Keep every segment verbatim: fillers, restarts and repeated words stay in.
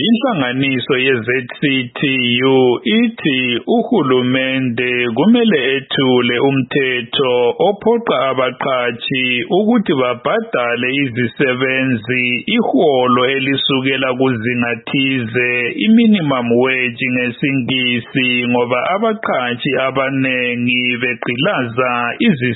Inhlanganiso ye-Z C T U ithi uhulumende kumele ethule umthetho ophoqa abaqhatshi ukuthi babhadale izisebenzi iholo elisukela kuzingathize i-minimum wage ngesingisi ngoba abaqhatshi abanengi begqilaza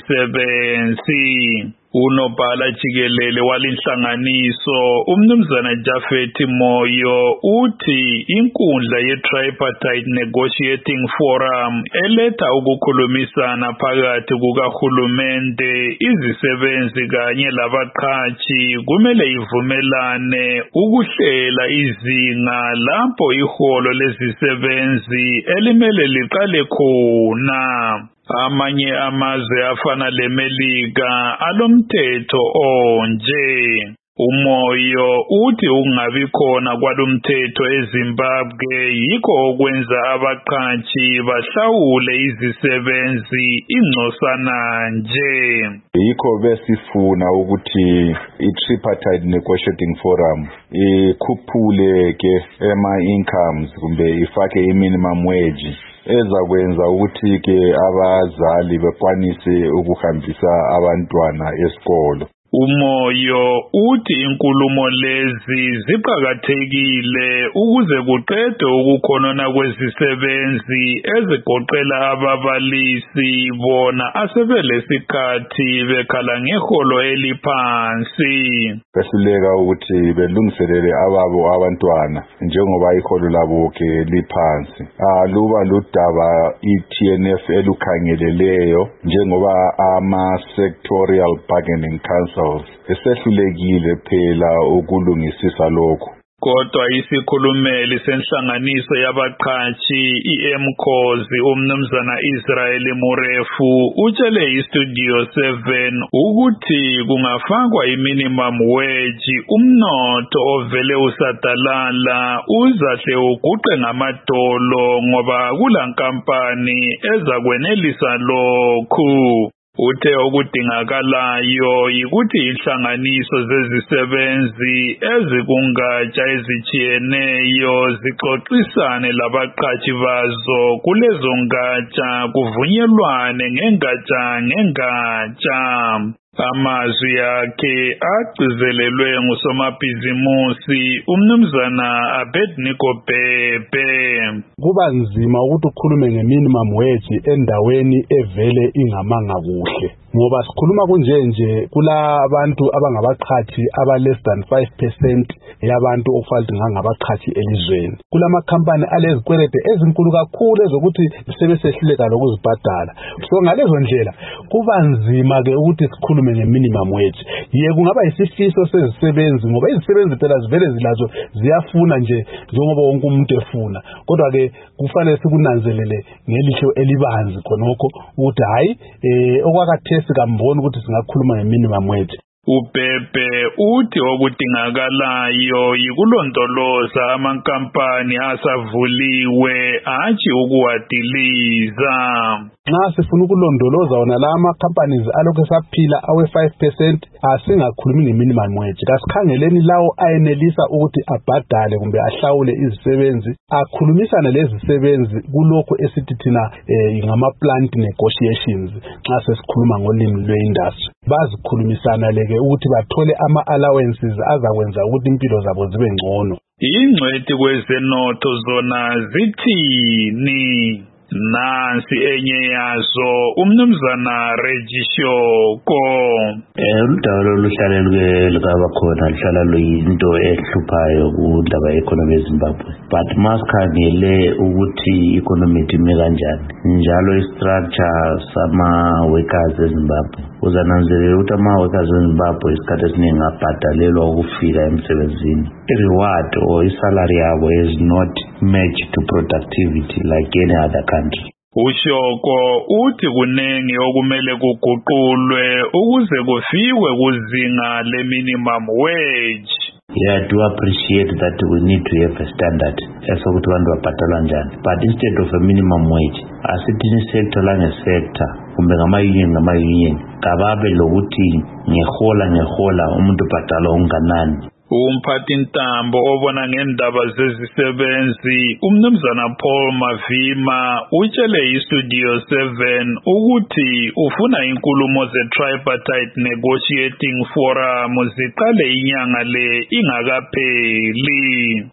izisebenzi. Unobhala jikelele walinhlanganiso umnumzana Japhet Moyo uthi inkundla ye-Tripartite Negotiating Forum eletha ukukhulumisana phakathi kukahulumende, izisebenzi kanye labaqhatshi kumele ivumelane ukuhlela izinga lapho iholo lezisebenzi elimele liqale khona. Amanye amazwe afana leMelika alomthetho onje. Umoyo uthi ukungabi khona kwalomthetho eZimbabwe yikho okwenza abaqhatshi bahlawule izisebenzi ingcosana nje. Yikho besifuna ukuthi i-Tripartite Negotiating Forum ikhuphule ke ama-incomes kumbe ifake i-minimum wage ezakwenza ukuthi ke abazali bekwanise ukuhambisa abantwana esikolo. Umoyo uthi inkulumo lezi ziqhakathekile ukuze kuqedwe ukukhonona kwezisebenzi ezigoqela ababalisi bona asebelesikhathi bekhala ngeholo eliphansi. Besileka ukuthi belungiselele ababo abantwana njengoba iholo labo ke liphansi. Aluba ludaba i-T N F elukhangeleleyo njengoba ama-sectorial bargaining council esehlulekile phela ukulungisisa lokho. Kodwa isikhulumeli senhlanganiso yabaqhatshi i-Mkhozi umnumzana Israel Murefu utshele iStudio seven ukuthi kungafakwa i-minimum wage umnotho ovele usadalala uzahle uguqe ngamadolo ngoba kulankampani ezakwenelisa lokhu. Uthe okudingakalayo yikuthi inhlanganiso zezisebenzi ezikungatsha ezijiyeneyo zixoxisane labaqhatshi bazo kulezo ngatsha kuvunyelwane ngengatsha ngengatsha. Amazwi yakhe agcizelelwe ngusomabhizimusi umnumzana Abednego Bhebhe. Kuba nzima ukuthi ukhulume nge-minimum wage endaweni evele ingamanga kuhle ngoba sikhuluma kunje nje kula abantu abangabaqhatshi aba less than five percent yabantu okufanele ngangabaqhatshi elizweni. Kulama company alezikwelede ezinkulu kakhulu ezokuthi sebesehluleka lokuzibhadala. So ngalezo ndlela kuba nzima ke ukuthi sikhulume nge-minimum wage. Ye kungaba isifiso sezisebenzi ngoba izisebenzi phela zivele zilazo ziyafuna nje njengoba wonke umuntu efuna. Kodwa ke kufanele sikunanzelele ngelihlo elibanzi khonokho ukuthi hayi eh okwakathesi kamboni ukuthi singakhuluma nge-minimum wage. Ubhebhe uthi okudingakalayo yikulondoloza amankampani asavuliwe hatshi ukuwadiliza. Nxa sifuna ukulondoloza wona la ama-companies alokhu esaphila awe five percent asingakhulumi nge-minimum wage. Kasikhangeleni lawo ayenelisa ukuthi abhadale kumbe ahlawule izisebenzi, akhulumisane lezisebenzi kulokho esithi thina eh, ngama-plant negotiations nxa sesikhuluma ngolimi lwe-industry. Bazikhulumisana leke ukuthi bathole ama-allowances azakwenza ukuthi impilo zabo zibe ngcono. Ingcwethi kwezenotho zona zithini? Nansi enye yazo umnumzana Regishoko. Eh udaba luhlalelwe lukabakhona lihlala luyinto ehluphayo kundaba ye-economy eZimbabwe. But masikhangele ukuthi economy ime kanjani njalo i-structure sama workers eZimbabwe. Uzananzelela ukuthi ama-workers eZimbabwe isikhathi esiningi abhadalelwa ukufika emsebenzini. I-reward or i-salary yabo is not matched to productivity like any other country. Ushoko uthi kunengi okumele kuguqulwe ukuze kufikwe kuzinga le-minimum wage. Yeah, I do appreciate that we need to have a standard esokuthi abantu babhadalwa njani. But instead of a minimum wage, asithini sector lange-sector kumbe ngama-union ngama-union kababe lokuthi ngehola ngehola umuntu ubhadalwa unganani. Umphathi ntambo obona ngendaba zezisebenzi umnumzana Paul Mavima utshele iStudio seven ukuthi ufuna inkulumo ze-tripartite negotiating forum ziqale inyanga le ingakapheli.